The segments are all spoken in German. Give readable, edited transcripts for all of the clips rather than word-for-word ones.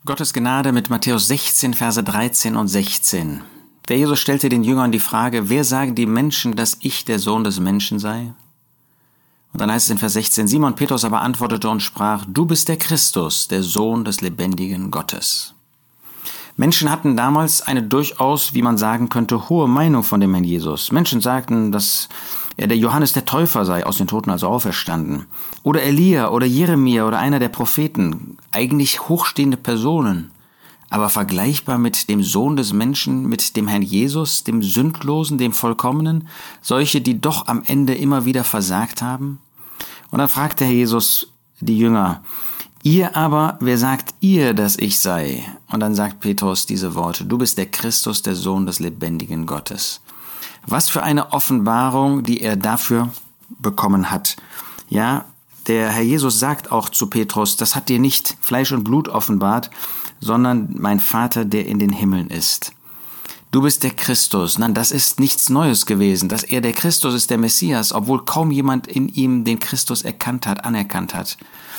Gottes Gnade mit Matthäus 16, Verse 13 und 16. Der Jesus stellte den Jüngern die Frage: Wer sagen die Menschen, dass ich der Sohn des Menschen sei? Und dann heißt es in Vers 16: Simon Petrus aber antwortete und sprach: Du bist der Christus, der Sohn des lebendigen Gottes. Menschen hatten damals eine durchaus, wie man sagen könnte, hohe Meinung von dem Herrn Jesus. Menschen sagten, dass er der Johannes der Täufer sei, aus den Toten also auferstanden. Oder Elia oder Jeremia oder einer der Propheten. Eigentlich hochstehende Personen, aber vergleichbar mit dem Sohn des Menschen, mit dem Herrn Jesus, dem Sündlosen, dem Vollkommenen. Solche, die doch am Ende immer wieder versagt haben. Und dann fragt der Herr Jesus die Jünger: Ihr aber, wer sagt ihr, dass ich sei? Und dann sagt Petrus diese Worte: Du bist der Christus, der Sohn des lebendigen Gottes. Was für eine Offenbarung, die er dafür bekommen hat. Ja, der Herr Jesus sagt auch zu Petrus: Das hat dir nicht Fleisch und Blut offenbart, sondern mein Vater, der in den Himmeln ist. Du bist der Christus. Nein, das ist nichts Neues gewesen. Dass er der Christus ist, der Messias, obwohl kaum jemand in ihm den Christus erkannt hat, anerkannt hat.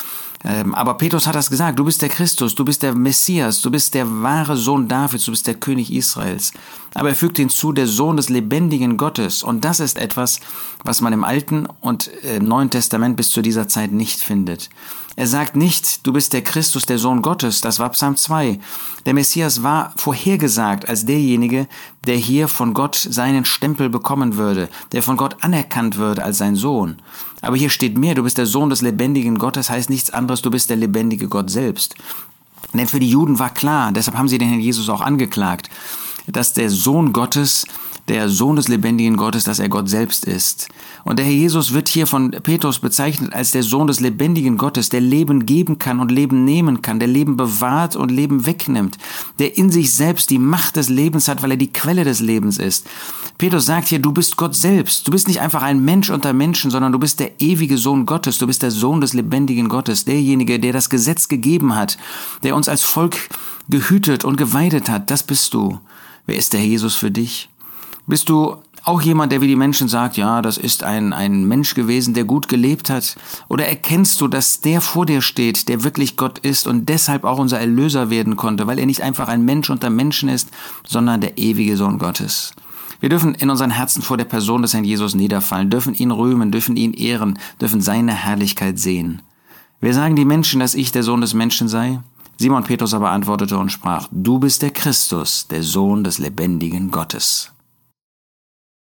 Aber Petrus hat das gesagt: Du bist der Christus, du bist der Messias, du bist der wahre Sohn Davids, du bist der König Israels. Aber er fügt hinzu: der Sohn des lebendigen Gottes. Und das ist etwas, was man im Alten und Neuen Testament bis zu dieser Zeit nicht findet. Er sagt nicht: Du bist der Christus, der Sohn Gottes. Das war Psalm 2. Der Messias war vorhergesagt als derjenige, der hier von Gott seinen Stempel bekommen würde, der von Gott anerkannt würde als sein Sohn. Aber hier steht mehr: Du bist der Sohn des lebendigen Gottes, heißt nichts anderes: Du bist der lebendige Gott selbst. Denn für die Juden war klar, deshalb haben sie den Herrn Jesus auch angeklagt, dass der Sohn Gottes, der Sohn des lebendigen Gottes, dass er Gott selbst ist. Und der Herr Jesus wird hier von Petrus bezeichnet als der Sohn des lebendigen Gottes, der Leben geben kann und Leben nehmen kann, der Leben bewahrt und Leben wegnimmt, der in sich selbst die Macht des Lebens hat, weil er die Quelle des Lebens ist. Petrus sagt hier: Du bist Gott selbst. Du bist nicht einfach ein Mensch unter Menschen, sondern du bist der ewige Sohn Gottes. Du bist der Sohn des lebendigen Gottes, derjenige, der das Gesetz gegeben hat, der uns als Volk gehütet und geweidet hat. Das bist du. Wer ist der Herr Jesus für dich? Bist du auch jemand, der wie die Menschen sagt: Ja, das ist ein Mensch gewesen, der gut gelebt hat? Oder erkennst du, dass der vor dir steht, der wirklich Gott ist und deshalb auch unser Erlöser werden konnte, weil er nicht einfach ein Mensch unter Menschen ist, sondern der ewige Sohn Gottes? Wir dürfen in unseren Herzen vor der Person des Herrn Jesus niederfallen, dürfen ihn rühmen, dürfen ihn ehren, dürfen seine Herrlichkeit sehen. Wer sagen die Menschen, dass ich der Sohn des Menschen sei? Simon Petrus aber antwortete und sprach: Du bist der Christus, der Sohn des lebendigen Gottes.